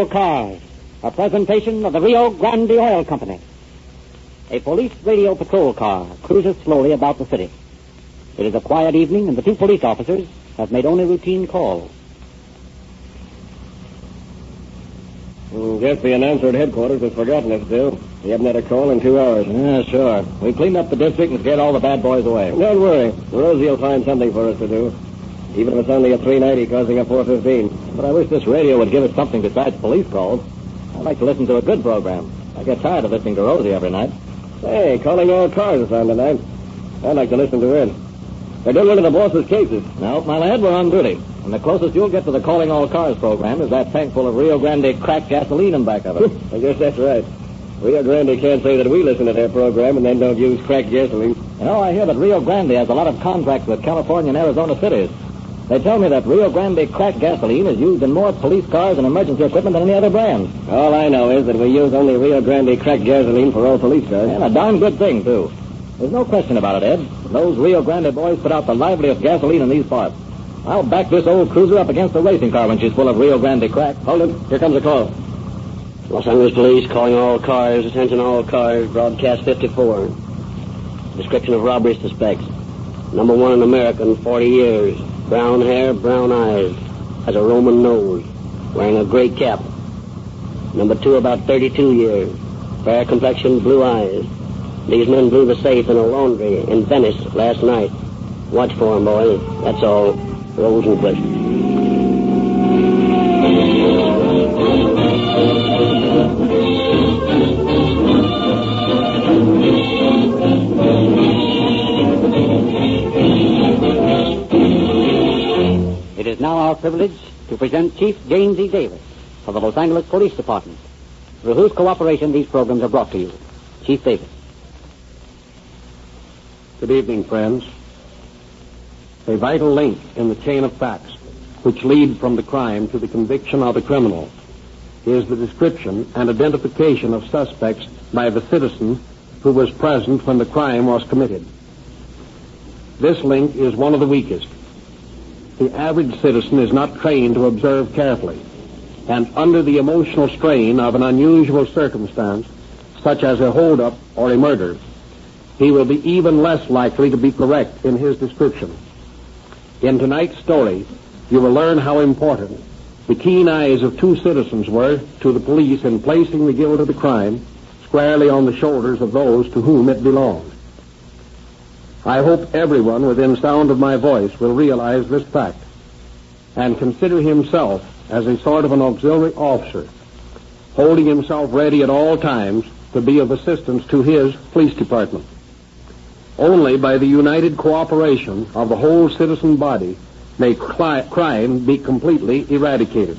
All Cars, a presentation of the Rio Grande Oil Company. A police radio patrol car cruises slowly about the city. It is a quiet evening, and the two police officers have made only routine calls. Guess the announcer at headquarters has forgotten us, Bill. We haven't had a call in 2 hours. Yeah, sure. We cleaned up the district and scared all the bad boys away. Don't worry. Rosie will find something for us to do. Even if it's only a 390 causing a 415. But I wish this radio would give us something besides police calls. I'd like to listen to a good program. I get tired of listening to Rosie every night. Hey, Calling All Cars is on tonight. I'd like to listen to it. They're doing one of the boss's cases. No, my lad, we're on duty. And the closest you'll get to the Calling All Cars program is that tank full of Rio Grande cracked gasoline in back of it. I guess that's right. Rio Grande can't say that we listen to their program and then don't use cracked gasoline. You know, I hear that Rio Grande has a lot of contracts with California and Arizona cities. They tell me that Rio Grande cracked gasoline is used in more police cars and emergency equipment than any other brand. All I know is that we use only Rio Grande cracked gasoline for all police cars. And a darn good thing, too. There's no question about it, Ed. Those Rio Grande boys put out the liveliest gasoline in these parts. I'll back this old cruiser up against a racing car when she's full of Rio Grande crack. Hold it. Here comes a call. Los Angeles Police calling all cars. Attention all cars. Broadcast 54. Description of robbery suspects. Number 1 in American, 40 years. Brown hair, brown eyes. Has a Roman nose. Wearing a gray cap. Number 2, about 32 years. Fair complexion, blue eyes. These men blew the safe in a laundry in Venice last night. Watch for them, boys. That's all. Rosenquist. It is now our privilege to present Chief James E. Davis of the Los Angeles Police Department, through whose cooperation these programs are brought to you. Chief Davis. Good evening, friends. A vital link in the chain of facts which lead from the crime to the conviction of the criminal is the description and identification of suspects by the citizen who was present when the crime was committed. This link is one of the weakest. The average citizen is not trained to observe carefully, and under the emotional strain of an unusual circumstance, such as a holdup or a murder, he will be even less likely to be correct in his description. In tonight's story, you will learn how important the keen eyes of two citizens were to the police in placing the guilt of the crime squarely on the shoulders of those to whom it belonged. I hope everyone within sound of my voice will realize this fact and consider himself as a sort of an auxiliary officer, holding himself ready at all times to be of assistance to his police department. Only by the united cooperation of the whole citizen body may crime be completely eradicated.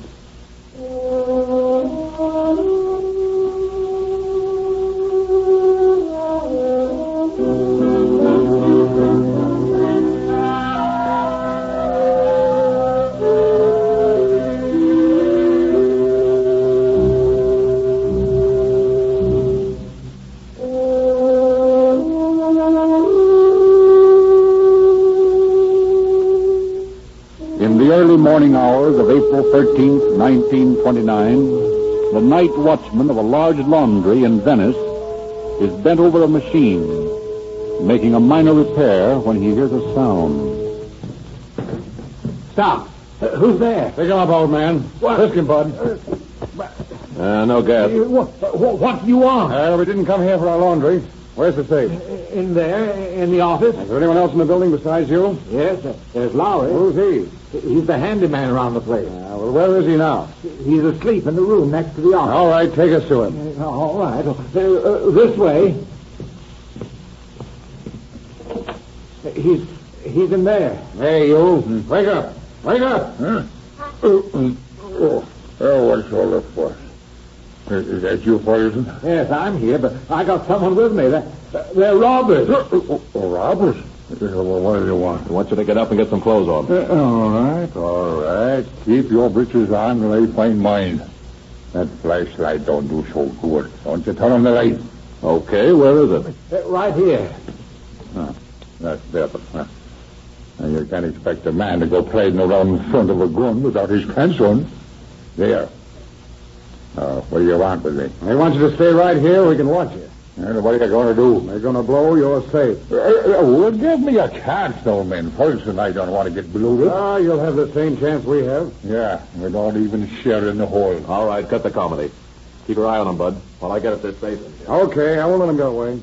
Morning hours of April 13th, 1929, the night watchman of a large laundry in Venice is bent over a machine, making a minor repair when he hears a sound. Stop. Who's there? Pick him up, old man. What? Frisk him, bud. No gas. What do you want? We didn't come here for our laundry. Where's the safe? In there, in the office. Is there anyone else in the building besides you? Yes, there's Lowry. Who's he? He's the handyman around the place. Well, where is he now? He's asleep in the room next to the office. All right, take us to him. All right. This way. He's in there. Hey, you. Wake up. Wake up. What's all this for? Is that you, Ferguson? Yes, I'm here, but I got someone with me. They're robbers. Robbers? Well, what do you want? I want you to get up and get some clothes on. All right. Keep your breeches on till they find mine. That flashlight don't do so good. Don't you turn on the light? Okay, where is it? Right here. That's better. And you can't expect a man to go parading around in front of a gun without his pants on. There. What do you want with me? I want you to stay right here. We can watch you. And what are you going to do? They're going to blow your safe. Well, give me a chance, old man. Folsom, I don't want to get bloated. You'll have the same chance we have. Yeah, we don't even share in the hole. All right, cut the comedy. Keep your eye on him, Bud, while I get at this safe. Okay, I won't let him get away.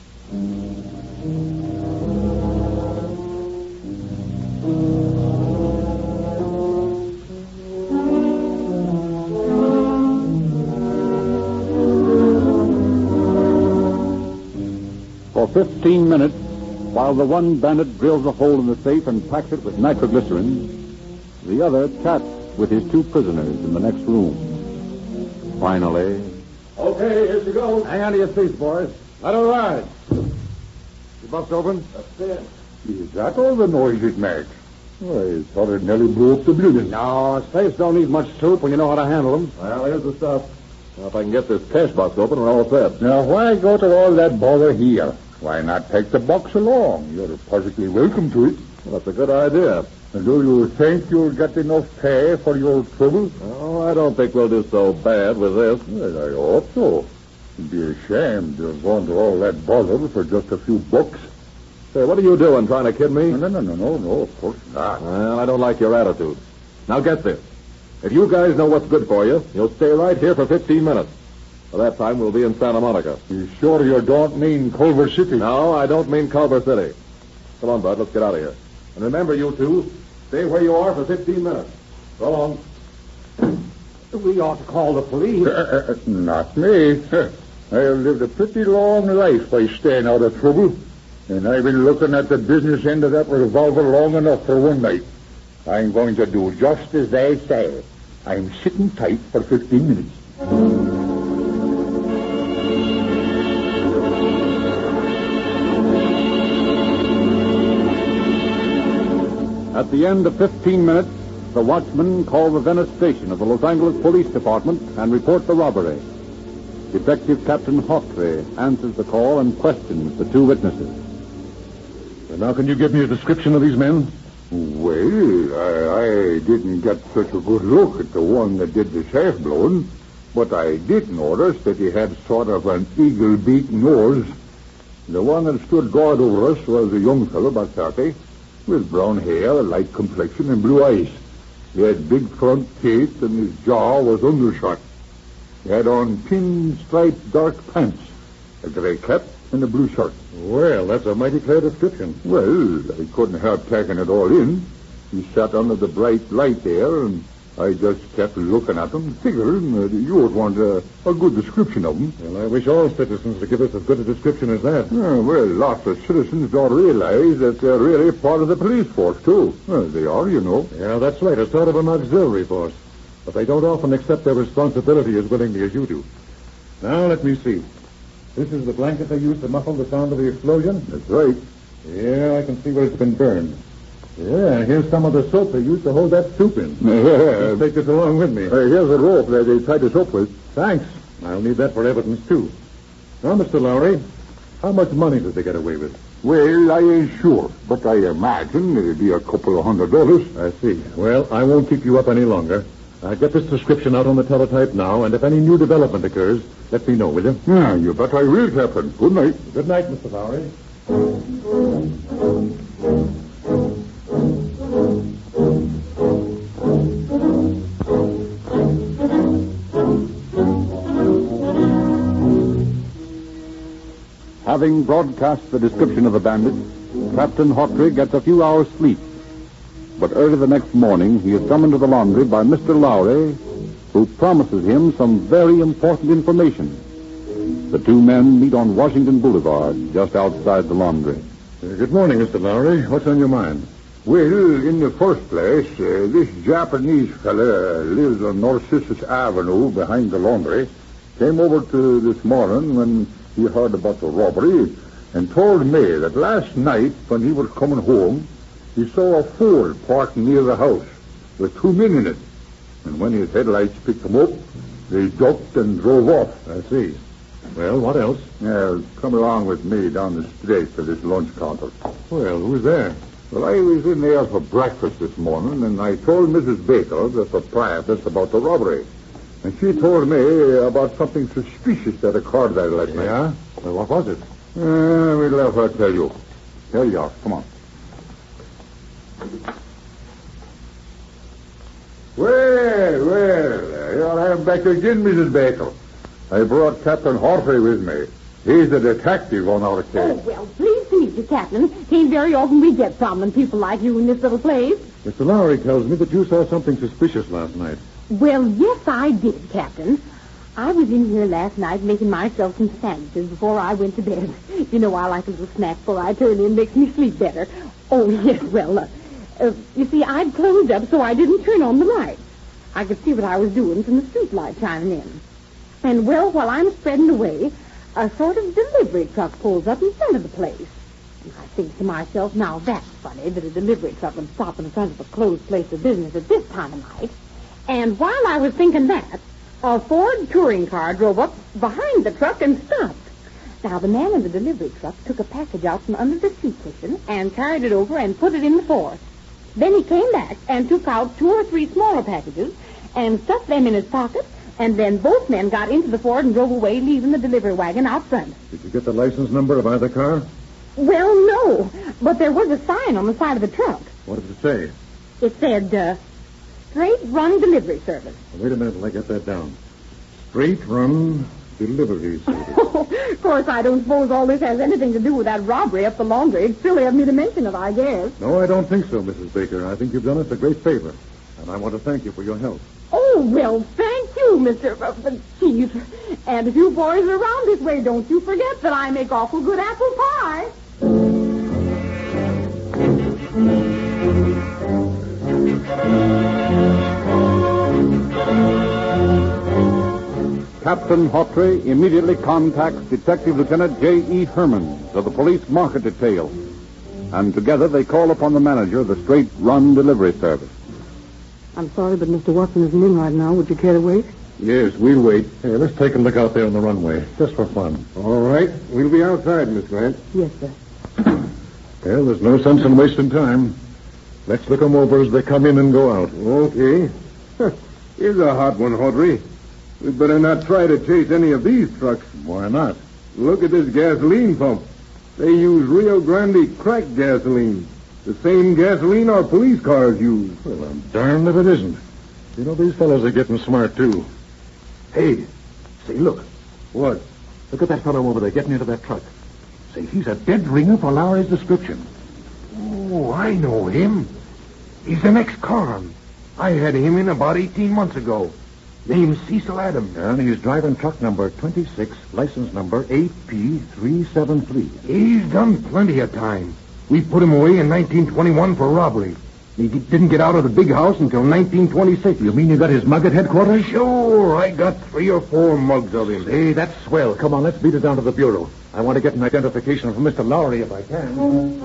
For 15 minutes, while the one bandit drills a hole in the safe and packs it with nitroglycerin, the other chats with his two prisoners in the next room. Finally... Okay, here she goes. Hang on to your seats, boys. Let her ride. You bust open? That's it. Is that all the noise it makes? I thought it nearly blew up the building. No, safes don't need much soup when you know how to handle them. Well, here's the stuff. Now, if I can get this cash box open, we're all set. Now, why go to all that bother here? Why not take the box along? You're perfectly welcome to it. Well, that's a good idea. And do you think you'll get enough pay for your trouble? Oh, I don't think we'll do so bad with this. Well, I hope so. It'd be a shame to have gone to all that bother for just a few bucks. Say, what are you doing, trying to kid me? No, of course not. Well, I don't like your attitude. Now, get this. If you guys know what's good for you, you'll stay right here for 15 minutes. By that time, we'll be in Santa Monica. You sure you don't mean Culver City? No, I don't mean Culver City. Come on, Bud, let's get out of here. And remember, you two, stay where you are for 15 minutes. So long. We ought to call the police. Not me. I've lived a pretty long life by staying out of trouble. And I've been looking at the business end of that revolver long enough for one night. I'm going to do just as they say. I'm sitting tight for 15 minutes. At the end of 15 minutes, the watchman called the Venice station of the Los Angeles Police Department and report the robbery. Detective Captain Hawtrey answers the call and questions the two witnesses. And now, can you give me a description of these men? Well, I didn't get such a good look at the one that did the safe blowing, but I did notice that he had sort of an eagle-beak nose. The one that stood guard over us was a young fellow, about 30, with brown hair, a light complexion, and blue eyes. He had big front teeth, and his jaw was undershot. He had on pin-striped dark pants, a gray cap, and a blue shirt. Well, that's a mighty clear description. Well, I couldn't help taking it all in. He sat under the bright light there, and I just kept looking at him, figuring that you would want a good description of him. Well, I wish all citizens to give us as good a description as that. Well, lots of citizens don't realize that they're really part of the police force, too. Well, they are, you know. Yeah, that's right, a sort of an auxiliary force. But they don't often accept their responsibility as willingly as you do. Now, let me see. This is the blanket they used to muffle the sound of the explosion? That's right. Yeah, I can see where it's been burned. Yeah, and here's some of the soap they used to hold that soup in. Let's take this along with me. Here's the rope that they tied us up with. Thanks. I'll need that for evidence, too. Now, Mr. Lowry, how much money did they get away with? Well, I ain't sure, but I imagine it'd be a couple of $100. I see. Well, I won't keep you up any longer. I'll get this description out on the teletype now, and if any new development occurs, let me know, will you? Yeah, you bet I will, Captain. Good night. Good night, Mr. Lowry. Having broadcast the description of the bandits, Captain Hawtrey gets a few hours' sleep. But early the next morning, he is summoned to the laundry by Mr. Lowry, who promises him some very important information. The two men meet on Washington Boulevard, just outside the laundry. Good morning, Mr. Lowry. What's on your mind? Well, in the first place, this Japanese fella lives on Narcissus Avenue behind the laundry. Came over to this morning when he heard about the robbery and told me that last night when he was coming home, he saw a Ford parked near the house with two men in it. And when his headlights picked them up, they ducked and drove off. I see. Well, what else? Come along with me down the street to this lunch counter. Well, who's there? Well, I was in there for breakfast this morning, and I told Mrs. Baker, the proprietress, about the robbery. And she told me about something suspicious at a car that last night. Yeah? Well, what was it? We'll let her tell you. Here you are. Come on. Well, here I am back again, Mrs. Baker. I brought Captain Horsley with me. He's the detective on our case. Oh, well, pleased to meet you, Captain. Ain't very often we get prominent people like you in this little place. Mr. Lowry tells me that you saw something suspicious last night. Well, yes, I did, Captain. I was in here last night making myself some sandwiches before I went to bed. You know, I like a little snack before I turn in. Makes me sleep better. Oh, yes, well, you see, I'd closed up, so I didn't turn on the light. I could see what I was doing from the street light shining in. And, well, while I'm spreading away, a sort of delivery truck pulls up in front of the place. And I think to myself, now that's funny that a delivery truck would stop in front of a closed place of business at this time of night. And while I was thinking that, a Ford touring car drove up behind the truck and stopped. Now, the man in the delivery truck took a package out from under the seat cushion and carried it over and put it in the Ford. Then he came back and took out 2 or 3 smaller packages and stuffed them in his pocket, and then both men got into the Ford and drove away, leaving the delivery wagon out front. Did you get the license number of either car? Well, no, but there was a sign on the side of the truck. What did it say? It said, Straight Run Delivery Service. Wait a minute till I get that down. Straight Run Delivery Service. Of course, I don't suppose all this has anything to do with that robbery up the laundry. It's silly of me to mention it, I guess. No, I don't think so, Mrs. Baker. I think you've done us a great favor, and I want to thank you for your help. Oh, well, thank you, Mr. Chief. And if you boys are around this way, don't you forget that I make awful good apple pie. Captain Hawtrey immediately contacts Detective Lieutenant J.E. Herman of the Police Market Detail, and together they call upon the manager of the Straight Run Delivery Service. I'm sorry, but Mr. Watson isn't in right now. Would you care to wait? Yes, we'll wait. Hey, let's take a look out there on the runway, just for fun. All right. We'll be outside, Miss Grant. Yes, sir. Well, there's no sense in wasting time. Let's look them over as they come in and go out. Okay. Here's a hot one, Hawtrey. We'd better not try to chase any of these trucks. Why not? Look at this gasoline pump. They use Rio Grande cracked gasoline. The same gasoline our police cars use. Well, I'm darned if it isn't. You know, these fellows are getting smart, too. Hey, say, look. What? Look at that fellow over there getting into that truck. Say, he's a dead ringer for Lowry's description. Oh, I know him. He's an ex-con. I had him in about 18 months ago. Name's Cecil Adams. And he's driving truck number 26, license number AP373. He's done plenty of time. We put him away in 1921 for robbery. He didn't get out of the big house until 1926. You mean you got his mug at headquarters? Sure, I got 3 or 4 mugs of him. Hey, that's swell. Come on, let's beat it down to the bureau. I want to get an identification from Mr. Lowry if I can.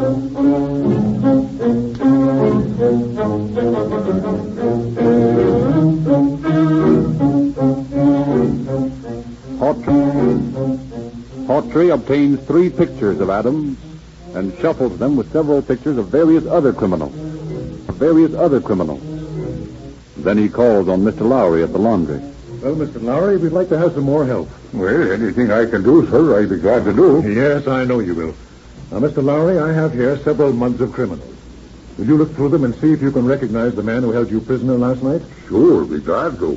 Hawtrey obtains 3 pictures of Adams and shuffles them with several pictures of various other criminals. Then he calls on Mr. Lowry at the laundry. Well, Mr. Lowry, we'd like to have some more help. Well, anything I can do, sir, I'd be glad to do. Yes, I know you will. Now, Mr. Lowry, I have here several mugs of criminals. Will you look through them and see if you can recognize the man who held you prisoner last night? Sure, be glad to.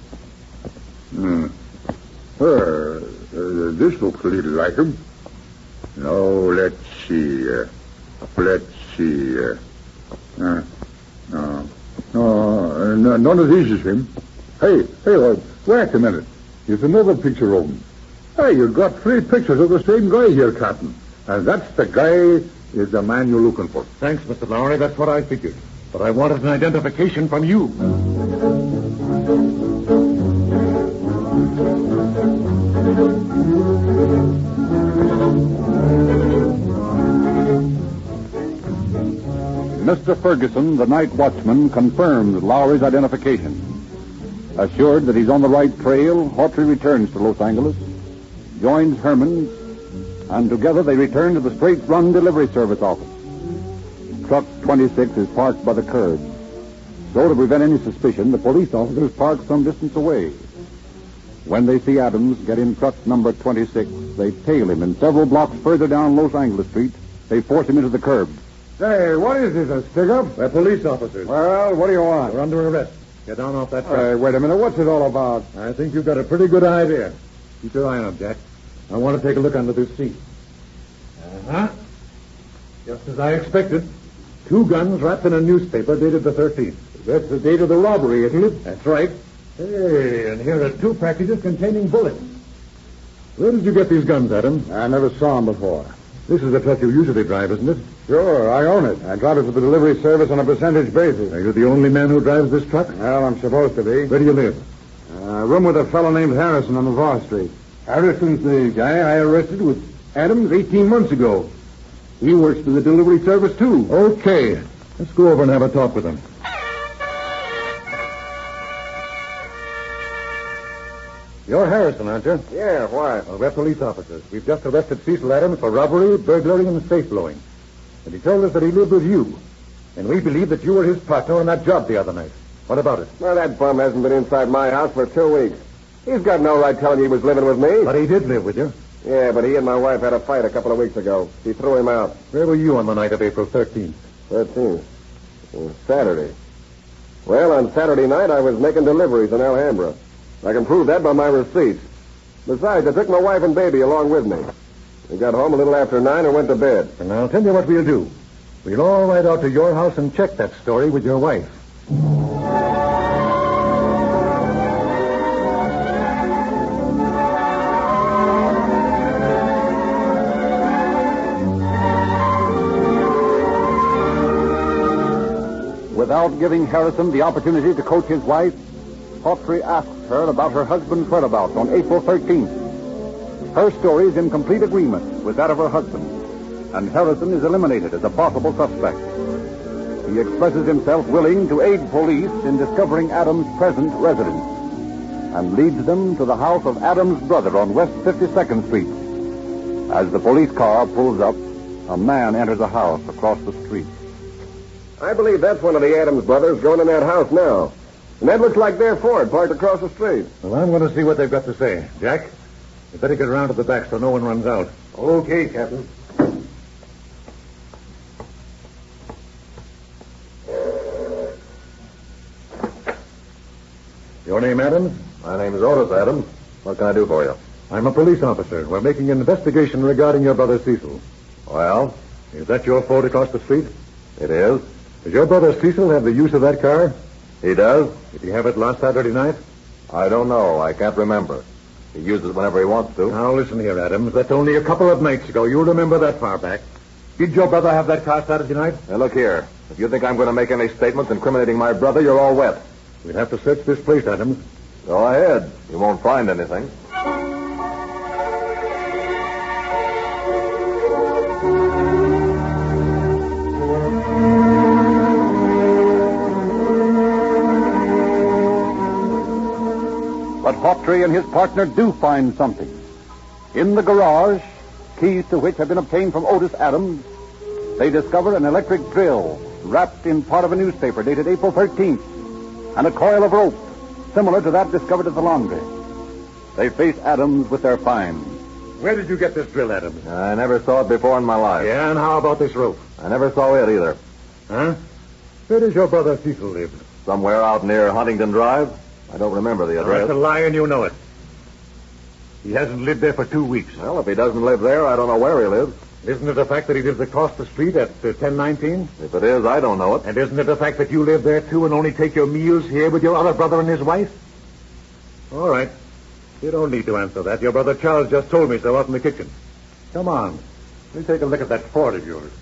This looks a little like him. Now, let's see. No, none of these is him. Hey, wait a minute. Here's another picture of him. Hey, you got 3 pictures of the same guy here, Captain. And that's the guy is the man you're looking for. Thanks, Mr. Lowry. That's what I figured. But I wanted an identification from you. Mr. Ferguson, the night watchman, confirms Lowry's identification. Assured that he's on the right trail, Hawtrey returns to Los Angeles, joins Herman, and together they return to the Straight Run Delivery Service office. Truck 26 is parked by the curb. So to prevent any suspicion, the police officers park some distance away. When they see Adams get in truck number 26, they tail him, and several blocks further down Los Angeles Street, they force him into the curb. Hey, what is this, a stick-up? They're police officers. Well, what do you want? We're under arrest. Get down off that truck. Hey, wait a minute. What's it all about? I think you've got a pretty good idea. Keep your eye on him, Jack. I want to take a look under this seat. Uh-huh. Just as I expected. 2 guns wrapped in a newspaper dated the 13th. That's the date of the robbery, isn't it? That's right. Hey, and here are 2 packages containing bullets. Where did you get these guns, Adam? I never saw them before. This is the truck you usually drive, isn't it? Sure, I own it. I drive it for the delivery service on a percentage basis. Are you the only man who drives this truck? Well, I'm supposed to be. Where do you live? Room with a fellow named Harrison on Navarre Street. Harrison's the guy I arrested with Adams 18 months ago. He works for the delivery service, too. Okay. Let's go over and have a talk with him. You're Harrison, aren't you? Yeah, why? Well, we're police officers. We've just arrested Cecil Adams for robbery, burglary, and safe blowing. And he told us that he lived with you. And we believe that you were his partner on that job the other night. What about it? Well, that bum hasn't been inside my house for 2 weeks. He's got no right telling you he was living with me. But he did live with you. Yeah, but he and my wife had a fight a couple of weeks ago. She threw him out. Where were you on the night of April 13th? 13th. Saturday. Well, on Saturday night, I was making deliveries in Alhambra. I can prove that by my receipts. Besides, I took my wife and baby along with me. We got home a little after 9 and went to bed. And I'll tell you what we'll do. We'll all ride out to your house and check that story with your wife. Without giving Harrison the opportunity to coach his wife, Hawtrey asks her about her husband's whereabouts on April 13th. Her story is in complete agreement with that of her husband, and Harrison is eliminated as a possible suspect. He expresses himself willing to aid police in discovering Adams' present residence, and leads them to the house of Adams' brother on West 52nd Street. As the police car pulls up, a man enters a house across the street. I believe that's one of the Adams brothers going in that house now. And that looks like their Ford parked across the street. Well, I'm going to see what they've got to say. Jack, you better get around to the back so no one runs out. Okay, Captain. Your name, Adams? My name is Otis Adams. What can I do for you? I'm a police officer. We're making an investigation regarding your brother Cecil. Well, Is that your Ford across the street? it is. Does your brother Cecil have the use of that car? He does? Did he have it last Saturday night? I don't know. I can't remember. He uses it whenever he wants to. Now, listen here, Adams. That's only a couple of nights ago. You'll remember that far back. Did your brother have that car Saturday night? Now, look here. If you think I'm going to make any statements incriminating my brother, you're all wet. We'll have to search this place, Adams. Go ahead. You won't find anything. But Hawtrey and his partner do find something. In the garage, keys to which have been obtained from Otis Adams, they discover an electric drill wrapped in part of a newspaper dated April 13th, and a coil of rope similar to that discovered at the laundry. They face Adams with their find. Where did you get this drill, Adams? I never saw it before in my life. Yeah, and how about this rope? I never saw it either. Huh? Where does your brother Cecil live? Somewhere out near Huntington Drive. I don't remember the address. That's a lie, and you know it. He hasn't lived there for 2 weeks. Well, if he doesn't live there, I don't know where he lives. Isn't it the fact that he lives across the street at 1019? If it is, I don't know it. And isn't it the fact that you live there, too, and only take your meals here with your other brother and his wife? All right. You don't need to answer that. Your brother Charles just told me so out in the kitchen. Come on. Let me take a look at that Ford of yours.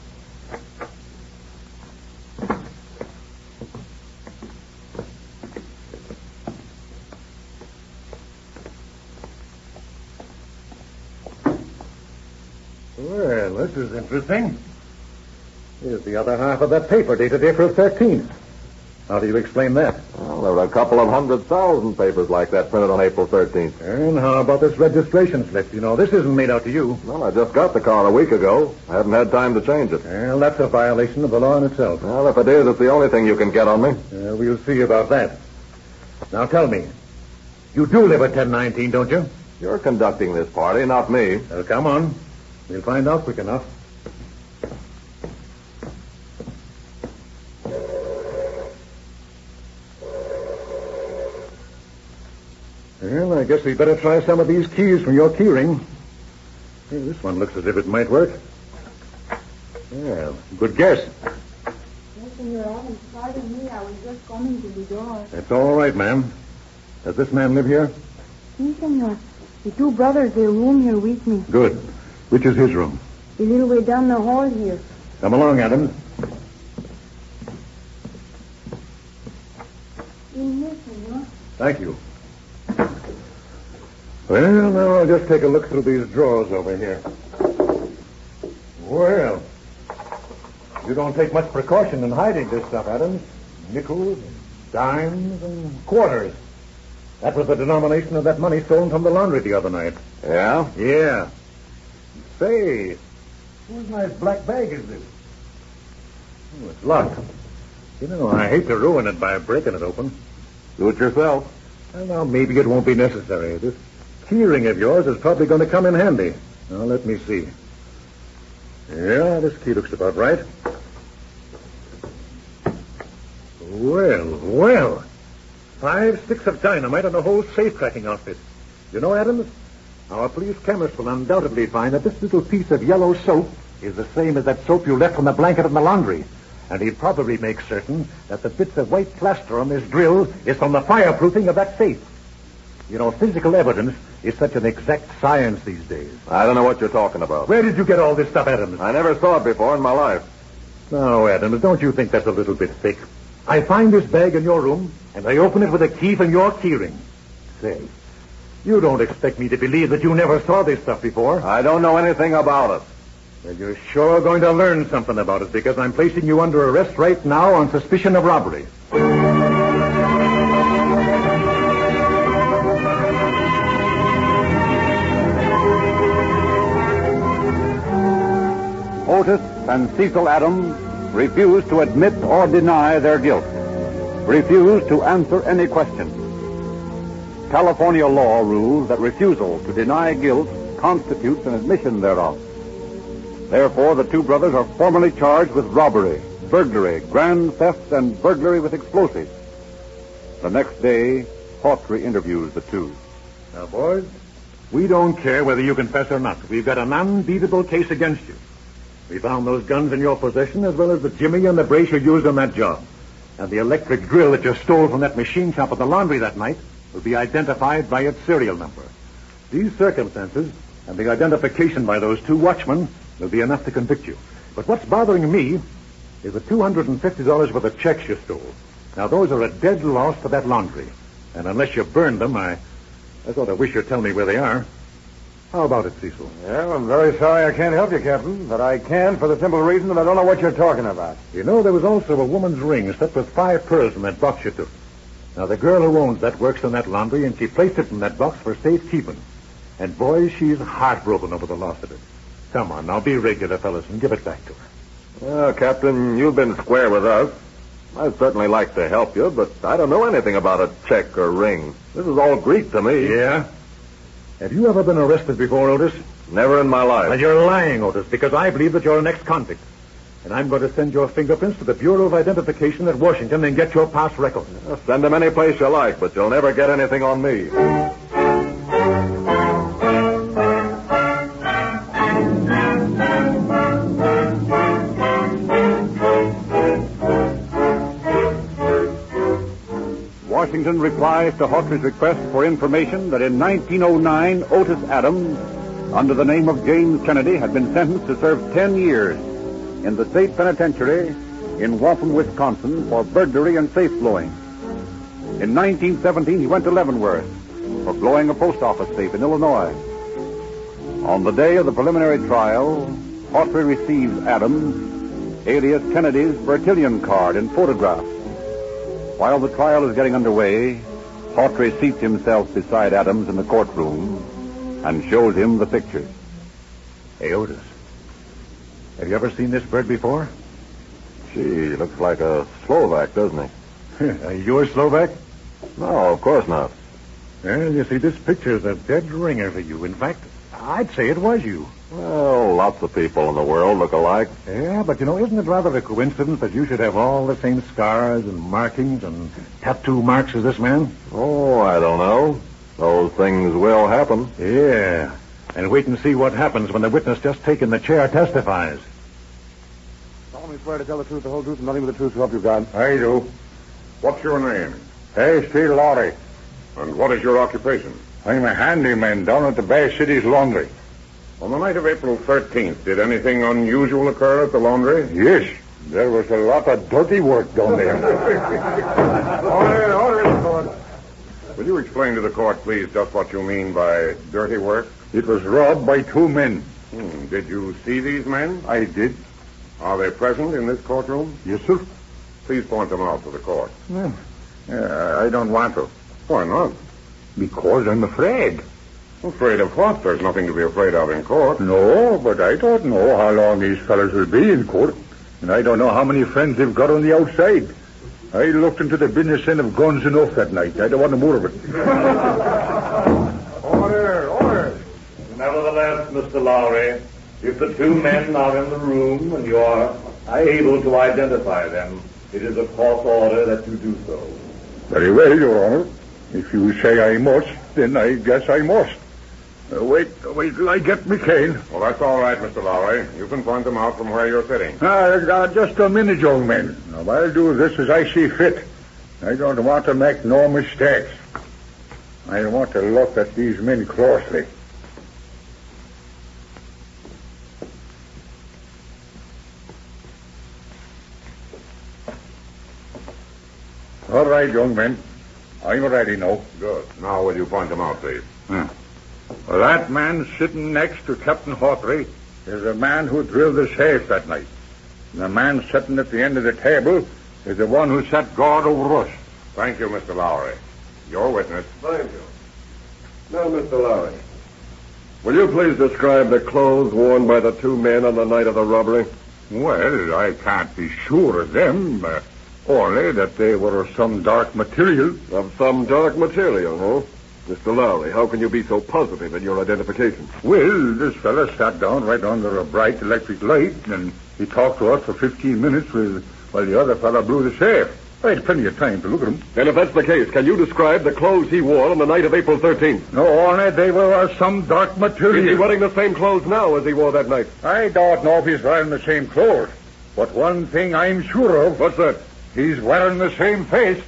Well, this is interesting. Here's the other half of that paper dated April 13th. How do you explain that? Well, there are a couple of 100,000 papers like that printed on April 13th. And how about this registration slip? You know, this isn't made out to you. Well, I just got the car a week ago. I haven't had time to change it. Well, that's a violation of the law in itself. Well, if it is, it's the only thing you can get on me. We'll see about that. Now tell me, You do live at 1019, don't you? You're conducting this party, not me. Well, come on. We'll find out quick enough. Well, I guess we'd better try some of these keys from your keyring. Hey, this one looks as if it might work. Yeah, good guess. Yes, Senor Adams, pardon me. I was just coming to the door. That's all right, ma'am. Does this man live here? Si, Senor. The two brothers, they room here with me. Good. Which is his room? A little way down the hall here. Come along, Adams. In here, Senor. Thank you. Well, now I'll just take a look through these drawers over here. Well, you don't take much precaution in hiding this stuff, Adams. Nickels, and dimes, and quarters. That was the denomination of that money stolen from the laundry the other night. Yeah? Yeah. Say, whose nice black bag is this? Oh, it's locked. You know, I hate to ruin it by breaking it open. Do it yourself. Well, now, maybe it won't be necessary. This keyring of yours is probably going to come in handy. Now, let me see. Yeah, this key looks about right. Well. 5 sticks of dynamite and a whole safe-cracking outfit. You know, Adams, our police chemist will undoubtedly find that this little piece of yellow soap is the same as that soap you left on the blanket in the laundry. And he'd probably make certain that the bits of white plaster on this drill is from the fireproofing of that safe. You know, physical evidence is such an exact science these days. I don't know what you're talking about. Where did you get all this stuff, Adams? I never saw it before in my life. No, Adams, don't you think that's a little bit thick? I find this bag in your room, and I open it with a key from your keyring. Say, you don't expect me to believe that you never saw this stuff before? I don't know anything about it. Well, you're sure going to learn something about it, because I'm placing you under arrest right now on suspicion of robbery. Otis and Cecil Adams refused to admit or deny their guilt, refused to answer any questions. California law rules that refusal to deny guilt constitutes an admission thereof. Therefore, the two brothers are formally charged with robbery, burglary, grand theft, and burglary with explosives. The next day, Hawtrey interviews the two. Now, boys, we don't care whether you confess or not. We've got an unbeatable case against you. We found those guns in your possession, as well as the jimmy and the brace you used on that job. And the electric drill that you stole from that machine shop at the laundry that night will be identified by its serial number. These circumstances and the identification by those two watchmen will be enough to convict you. But what's bothering me is the $250 worth of checks you stole. Now, those are a dead loss to that laundry. And unless you burned them, I sort of wish you'd tell me where they are. How about it, Cecil? Well, I'm very sorry I can't help you, Captain, but I can for the simple reason that I don't know what you're talking about. You know, there was also a woman's ring set with 5 pearls in that box you took. Now, the girl who owns that works in that laundry, and she placed it in that box for safekeeping. And, boy, she's heartbroken over the loss of it. Come on, now, be regular, fellas, and give it back to her. Well, Captain, you've been square with us. I'd certainly like to help you, but I don't know anything about a check or ring. This is all Greek to me. Yeah? Have you ever been arrested before, Otis? Never in my life. Well, you're lying, Otis, because I believe that you're an ex-convict. And I'm going to send your fingerprints to the Bureau of Identification at Washington and get your past record. Send them any place you like, but you'll never get anything on me. Washington replies to Hawtrey's request for information that in 1909, Otis Adams, under the name of James Kennedy, had been sentenced to serve 10 years in the state penitentiary in Waupun, Wisconsin, for burglary and safe blowing. In 1917, he went to Leavenworth for blowing a post office safe in Illinois. On the day of the preliminary trial, Hawtrey receives Adams, alias Kennedy's Bertillon card and photograph. While the trial is getting underway, Hawtrey seats himself beside Adams in the courtroom and shows him the pictures. Hey, Otis, have you ever seen this bird before? Gee, looks like a Slovak, doesn't he? Are you a Slovak? No, of course not. Well, you see, this picture's a dead ringer for you. In fact, I'd say it was you. Well, lots of people in the world look alike. Yeah, but isn't it rather a coincidence that you should have all the same scars and markings and tattoo marks as this man? Oh, I don't know. Those things will happen. Yeah. And wait and see what happens when the witness just taken the chair testifies. Solemnly swear to tell the truth, the whole truth, and nothing but the truth, so help you God. I do. What's your name? H.T. Lowry. And what is your occupation? I'm a handyman down at the Bay City's laundry. On the night of April 13th, did anything unusual occur at the laundry? Yes, there was a lot of dirty work down there. Order. Will you explain to the court, please, just what you mean by dirty work? It was robbed by two men. Did you see these men? I did. Are they present in this courtroom? Yes, sir. Please point them out to the court. I don't want to. Why not? Because I'm afraid. Afraid of what? There's nothing to be afraid of in court. No, but I don't know how long these fellas will be in court. And I don't know how many friends they've got on the outside. I looked into the business end of guns enough that night. I don't want more of it. Order. Nevertheless, Mr. Lowry, if the two men are in the room and you are able to identify them, it is of course order that you do so. Very well, Your Honor. If you say I must, then I guess I must. Wait till I get my cane. Well, that's all right, Mr. Lowry. You can point them out from where you're sitting. Just a minute, young man. Now, I'll do this as I see fit. I don't want to make no mistakes. I want to look at these men closely. All right, young men. I'm ready now. Good. Now will you point them out, please? Well, that man sitting next to Captain Hawtrey is the man who drilled the safe that night. And the man sitting at the end of the table is the one who sat guard over us. Thank you, Mr. Lowry. Your witness. Thank you. Now, Mr. Lowry, will you please describe the clothes worn by the two men on the night of the robbery? Well, I can't be sure of them. Only that they were of some dark material. Of some dark material, huh? Mr. Lowry, how can you be so positive in your identification? Well, this fella sat down right under a bright electric light, and he talked to us for 15 minutes while the other fella blew the safe. I had plenty of time to look at him. And if that's the case, can you describe the clothes he wore on the night of April 13th? No, only they were of some dark material. Is he wearing the same clothes now as he wore that night? I don't know if he's wearing the same clothes. But one thing I'm sure of. What's that? He's wearing the same face.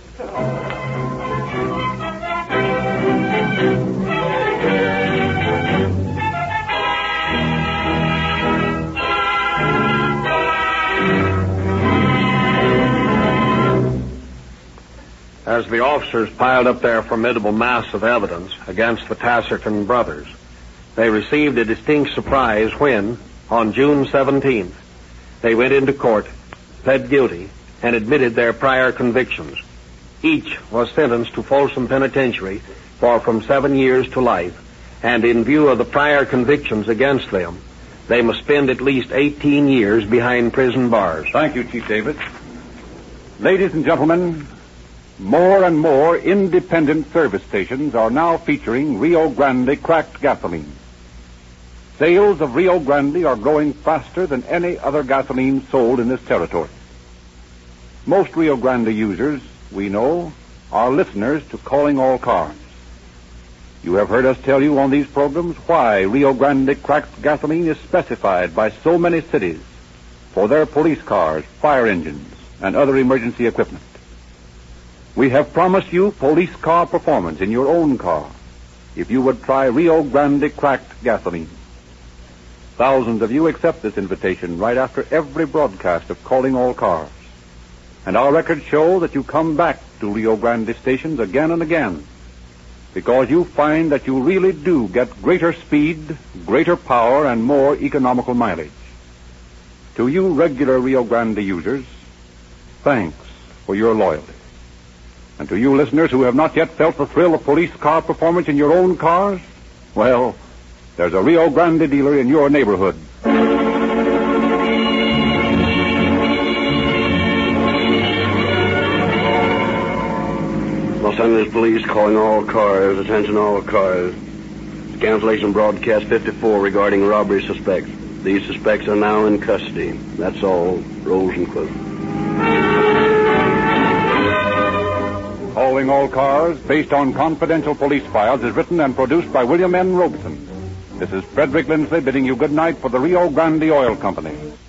As the officers piled up their formidable mass of evidence against the Tasserton brothers, they received a distinct surprise when, on June 17th, they went into court, pled guilty, and admitted their prior convictions. Each was sentenced to Folsom Penitentiary for from 7 years to life, and in view of the prior convictions against them, they must spend at least 18 years behind prison bars. Thank you, Chief David. Ladies and gentlemen, more and more independent service stations are now featuring Rio Grande cracked gasoline. Sales of Rio Grande are growing faster than any other gasoline sold in this territory. Most Rio Grande users, we know, are listeners to Calling All Cars. You have heard us tell you on these programs why Rio Grande cracked gasoline is specified by so many cities for their police cars, fire engines, and other emergency equipment. We have promised you police car performance in your own car if you would try Rio Grande cracked gasoline. Thousands of you accept this invitation right after every broadcast of Calling All Cars. And our records show that you come back to Rio Grande stations again and again because you find that you really do get greater speed, greater power, and more economical mileage. To you regular Rio Grande users, thanks for your loyalty. And to you listeners who have not yet felt the thrill of police car performance in your own cars, well, there's a Rio Grande dealer in your neighborhood. Los Angeles Police calling all cars. Attention all cars. Cancellation broadcast 54 regarding robbery suspects. These suspects are now in custody. That's all. Rosenquist. Calling All Cars, based on confidential police files, is written and produced by William N. Robeson. This is Frederick Lindsley bidding you good night for the Rio Grande Oil Company.